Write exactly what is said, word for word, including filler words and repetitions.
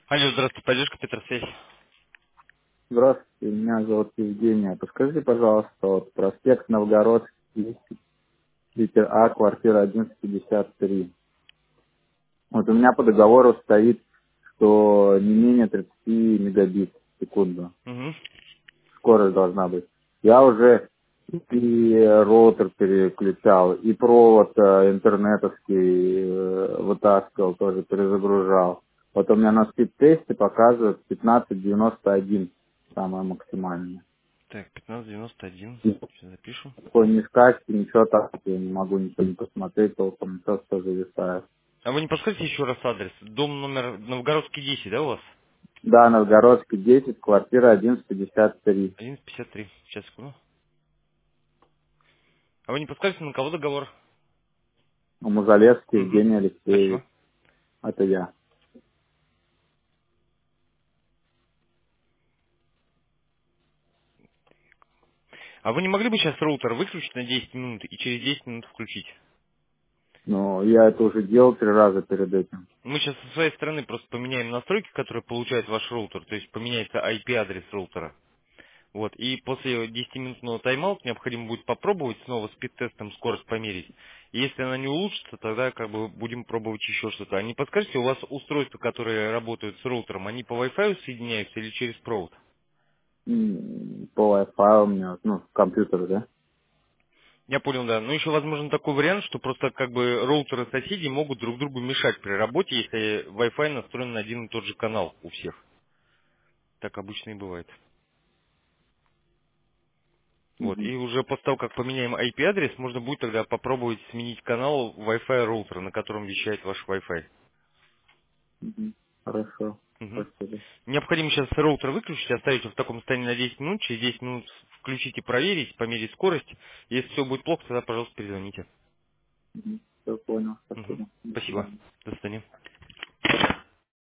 Алло, здравствуйте, поддержка Петросвязь. Здравствуйте, меня зовут Евгения. Подскажите, пожалуйста, вот проспект Новгородский, литер А, квартира одиннадцать пятьдесят три. Вот у меня по договору стоит, что не менее тридцать мегабит в секунду Угу. скорость должна быть. Я уже и роутер переключал, и провод э, интернетовский э, вытаскивал, тоже перезагружал. Вот у меня на спид-тесте показывает пятнадцать девяносто один, самое максимальное. Так, пятнадцать девяносто один. Сейчас запишу. Такой не скачки, ничего так, я не могу ничего не посмотреть, толком все, что зависает. А вы не подскажете еще раз адрес? Дом номер Новгородский десять, да, у вас? Да, Новгородский десять, квартира одиннадцать пятьдесят три. одиннадцать пятьдесят три. Сейчас, секунду. А вы не подскажете, на кого договор? У Музалевский Угу. Евгений Алексеевич. Спасибо. Это я. А вы не могли бы сейчас роутер выключить на десять минут и через десять минут включить? Ну, я это уже делал три раза перед этим. Мы сейчас со своей стороны просто поменяем настройки, которые получает ваш роутер, то есть поменяется ай пи-адрес роутера. Вот, и после десятиминутного тайм-аута необходимо будет попробовать снова спид-тестом скорость померить. И если она не улучшится, тогда как бы будем пробовать еще что-то. А не подскажете, у вас устройства, которые работают с роутером, они по Wi-Fi соединяются или через провод? М, По Wi-Fi у меня, ну, компьютер, да? Я понял, да. Ну, еще возможен такой вариант, что просто как бы роутеры соседей могут друг другу мешать при работе, если Wi-Fi настроен на один и тот же канал у всех. Так обычно и бывает. Вот. Мгм, И уже после того, как поменяем ай пи-адрес, можно будет тогда попробовать сменить канал Wi-Fi роутера, на котором вещает ваш Wi-Fi. мгм. Хорошо, Мгм. спасибо. Необходимо сейчас роутер выключить, оставить его в таком состоянии на десять минут. Через десять минут включить и проверить, померить скорость. Если все будет плохо, тогда, пожалуйста, перезвоните. Мгм. Все понял, Мгм. спасибо. До Спасибо. свидания. До свидания.